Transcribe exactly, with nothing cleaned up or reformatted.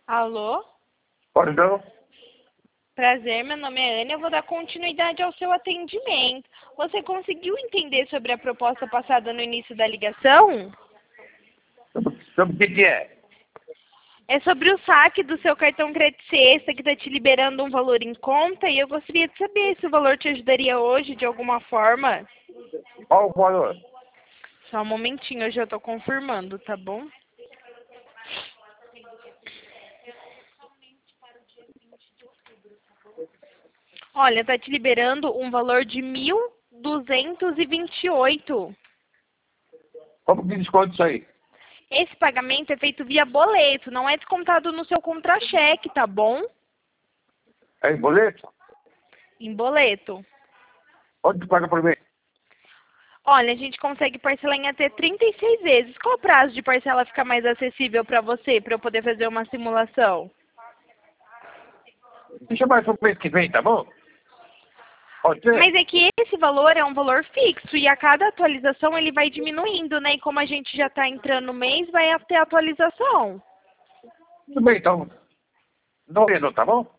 Alô? Pode não? Prazer, meu nome é Ana. Eu vou dar continuidade ao seu atendimento. Você conseguiu entender sobre a proposta passada no início da ligação? Sobre sobre o que que é? É sobre o saque do seu cartão crédito sexta que está te liberando um valor em conta e eu gostaria de saber se o valor te ajudaria hoje de alguma forma. Qual o valor? Só um momentinho, eu já estou confirmando, tá bom? Olha, tá te liberando um valor de mil duzentos e vinte e oito. Como que desconto isso aí? Esse pagamento é feito via boleto, não é descontado no seu contra-cheque, tá bom? É em boleto? Em boleto. Onde tu paga por mês? Olha, a gente consegue parcelar em até trinta e seis vezes. Qual o prazo de parcela fica mais acessível para você, para eu poder fazer uma simulação? Deixa mais pro mês que vem, tá bom? Pode ser? Mas é que esse valor é um valor fixo e a cada atualização ele vai diminuindo, né? E como a gente já está entrando no mês, vai ter atualização. Tudo bem, então. Não, tá bom?